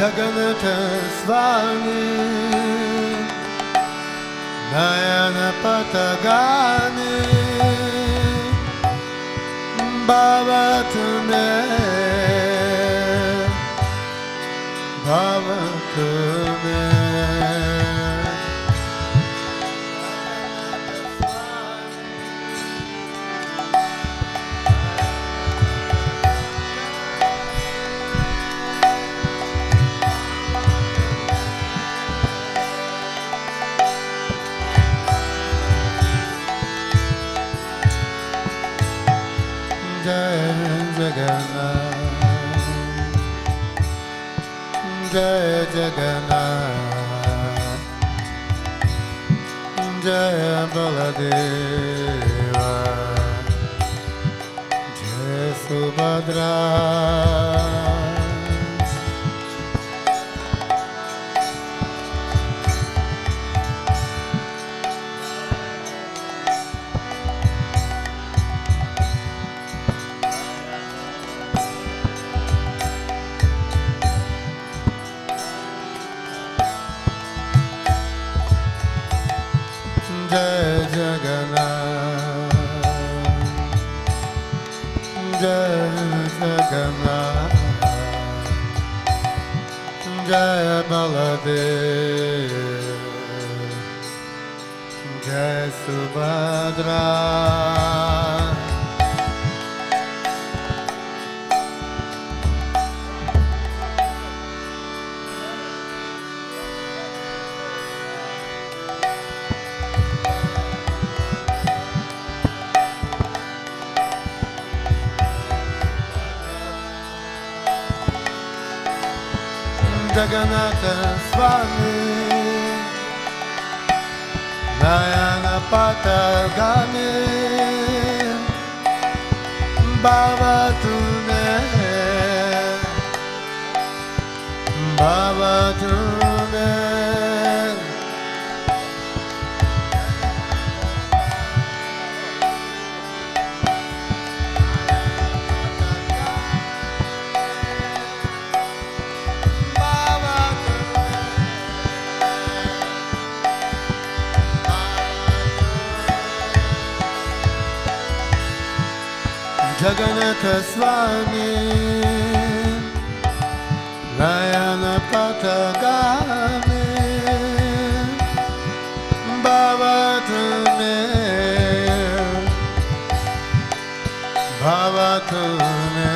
Jagannath Swami Nayana Patagani Bhavatune Bhavatune Jai Jagannath, Jai Jagannath, Jai Baladeva, Jai Subhadra. Jai Jagannath, Jai Jagannath, Jai Baladev, Jai Subhadra. Jagannath Swami Nayana Patagani Bhavatune Bhavatune Jagannath Swami Nayana Patagami Bhavatune Bhavatune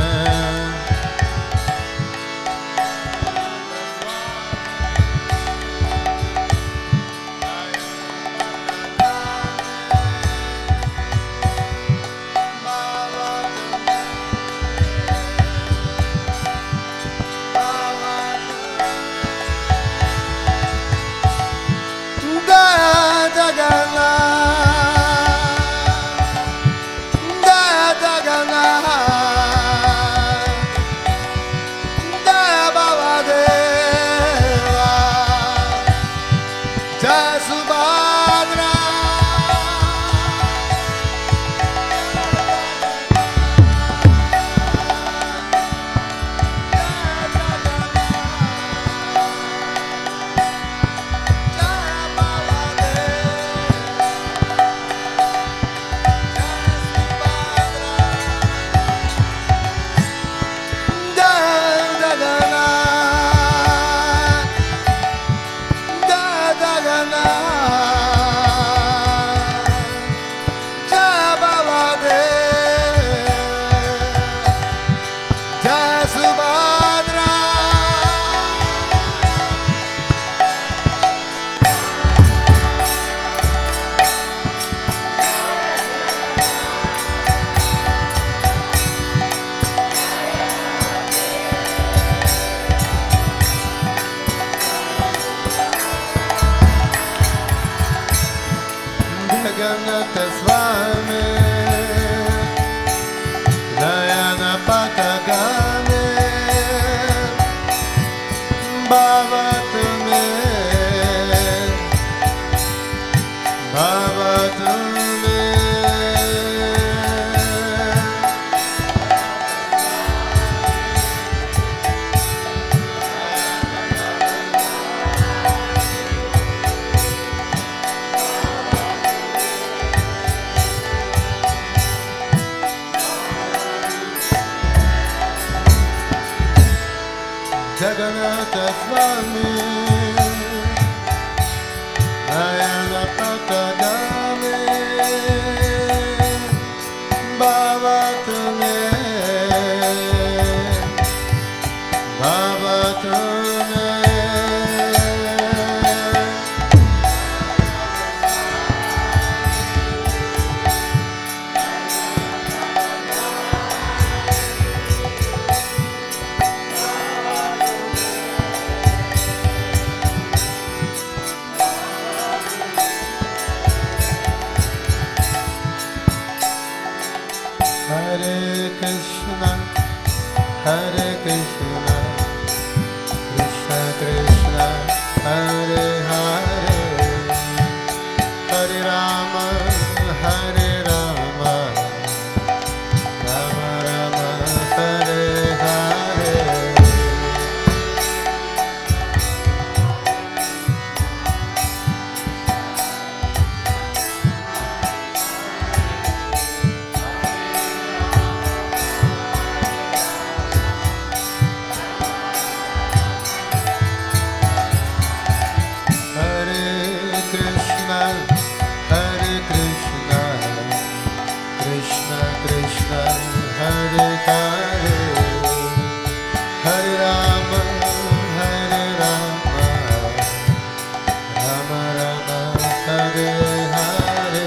Jagannath Swami Nayana Patagami Bhavatune Bhavatune Hare Krishna, Krishna Krishna, Hare Hare, Hare Rama, Hare Rama, Rama Rama, Hare Hare. Krishna Krishna, Hare Hare, Hare Rama, Hare Rama, Rama Rama, Hare Hare.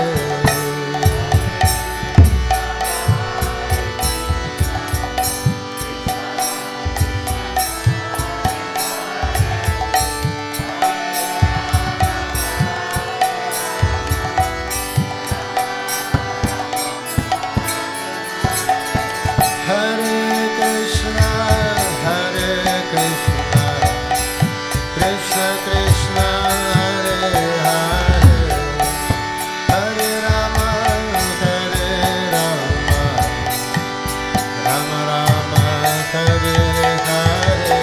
Hare Krishna, Hare Krishna, Krishna Krishna, Hare Hare, Hare Rama, Hare Rama, Rama Rama, Hare Hare.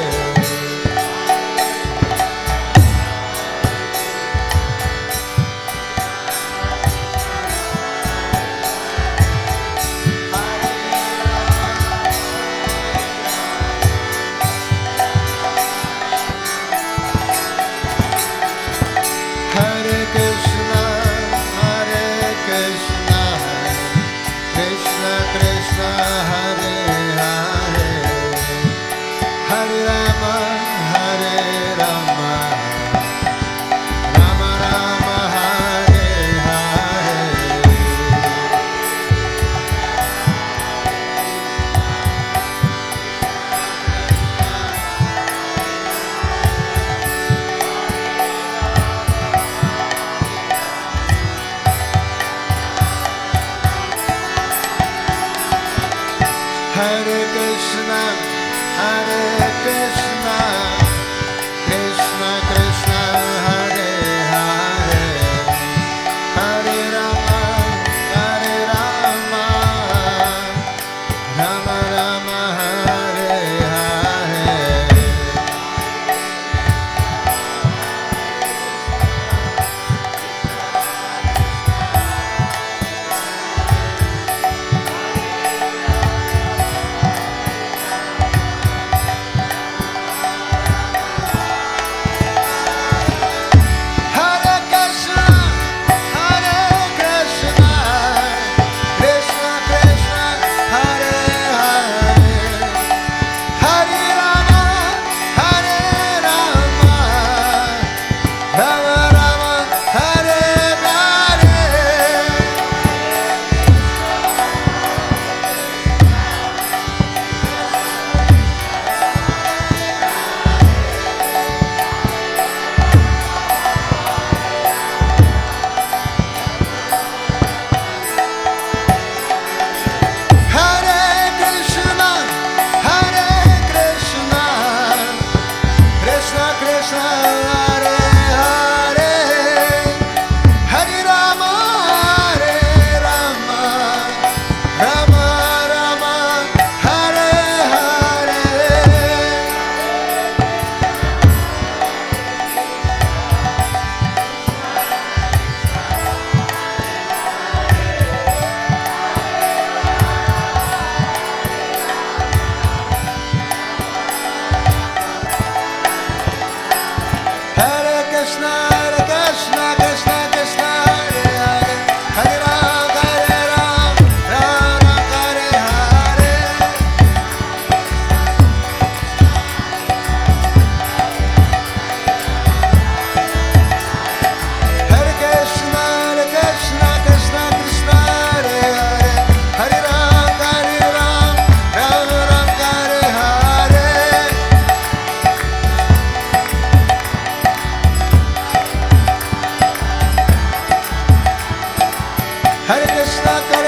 Hare Krishna, Hare Krishna, Krishna Krishna, Hare Hare, Hare Rama, Hare Rama, Rama Rama, Hare Hare. Hare Krishna, Hare Krishna, Krishna Krishna, Hare Hare, Hare Rama, Hare Rama, Rama Rama, Hare Hare. Hare Krishna, Hare Krishna, Krishna Krishna, Hare Hare, Hare Rama, Hare Rama, Rama Rama, Hare Hare. Hare Krishna, Hare Krishna, Krishna Krishna, Hare Hare, Hare Rama, Hare Rama, Rama Rama, Hare Hare. Hare Krishna, Hare Krishna, Krishna Krishna, Hare Hare, Hare Rama, Hare Rama, Rama Hare Hare. Hare Krishna, Hare Krishna, Krishna Krishna, Hare Hare, Hare Rama, Hare Rama, Rama Rama Hare Hare. Hare Krishna,